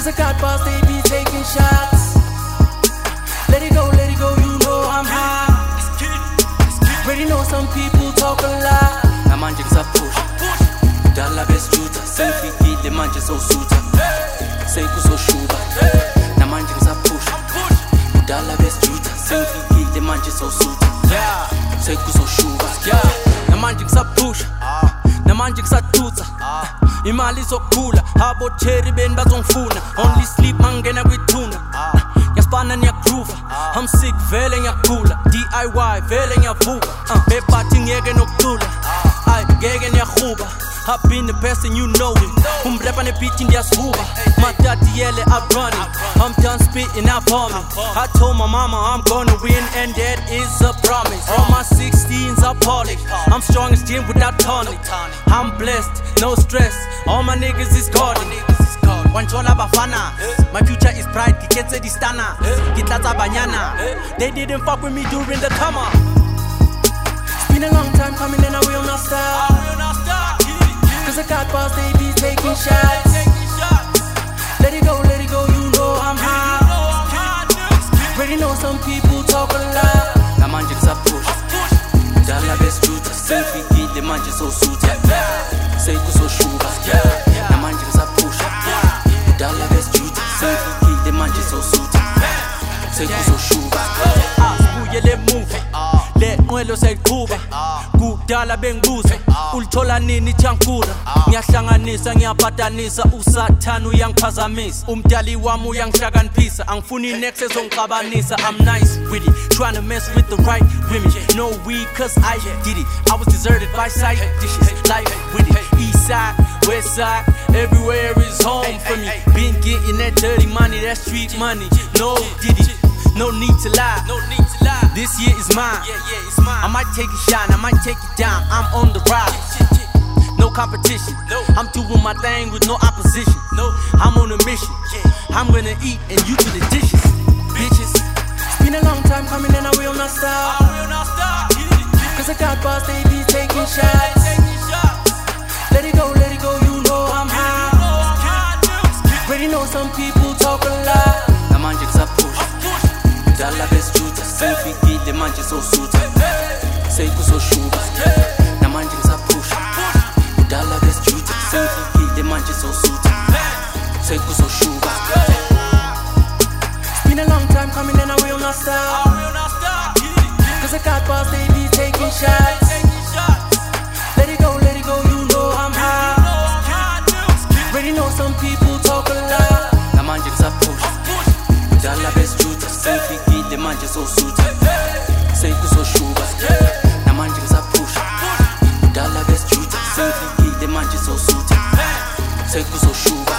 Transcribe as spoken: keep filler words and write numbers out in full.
Cause I got bars, they be taking shots. Let it go, let it go, you know I'm high. Already know some people talk a lot. Namanje ngisapusha Dala besjuta Sengifikile manje sowusuta Sekusoshuba Namanje ngisapusha Dala besjuta Sengifikile manje sowusuta Sekusoshuba Namanje ngisapusha Namanje ngisatutsa Imali izokhula Abotheri beni bazongifuna Only sleep mangena kwithuna Ngiyasibana niyagroova I'm sick vele ngiyagula D I Y vele ngiyavuka Bephathi ngiyeke nokucula Ay ngeke niyaghuba I've been the best and you know it. Umrapa ne beat in their scuba. My daddy yell I'm running. I'm done spitting out for me. I told my mama I'm gonna win and that is a promise. All my sixteens are polished. I'm strong as gym without tonic. I'm blessed, no stress. All my niggas is guarded. Wanchola bafana. My future is bright. Kiketse di stana. Kitlaza banyana. They didn't fuck with me during the come up. It's been a long time coming and I will not stop. Cause I got bars, they be taking shots. Let it go, let it go, you know I'm high. Already know some people talk a lot. Namanje ngisapusha Dala besjuta Sengifikile manje sowusuta Sekusoshuba Namanje ngisapusha Dala besjuta Sengifikile manje sowusuta Sekusoshuba Sibuye le movie Le nwelo seyiqhuba Kudala bengibuza Ulithola nini Thankura Ngiyahlanganisa ngiyaphatanisa usathana uyangiphazamisa Umdali wami uyangihlakaniphisa Angifuni next ezongixabanisa I'm nice with it Trying to mess with the right women No weed cause I did it I was deserted by side dishes Life with it East side, west side Everywhere is home for me Been getting that dirty money That street money No diddy No need to lie. No need to lie. This year is mine. Yeah, yeah, it's mine. I might take it shine. I might take it down. I'm on the rise. Yeah, yeah, yeah. No competition. No. I'm doing my thing with no opposition. No. I'm on a mission. Yeah. I'm gonna eat and you do the dishes, bitches. It's been a long time coming and I will not stop. I will not stop. Cause I got bars, they be taking shots. Let it go, let it go. You know I'm high. Already know some people talk a lot. Namanje ngisapusha Dala besjuta Sengifikile manje sowusuta Sekusoshuba Namanje ngisapusha Dala besjuta Sengifikile manje sowusuta Sekusoshuba It's been a long time coming and I will not stop. Cause I got bars, they be taking shots. Let it go, let it go, you know I'm high. Already know some people talk a lot. Namanje ngisapusha Dala besjuta Sengifikile manje sowusuta Sekusoshuba Namanje ngisapusha Dala besjuta Sengifikile manje sowusuta Sekusoshuba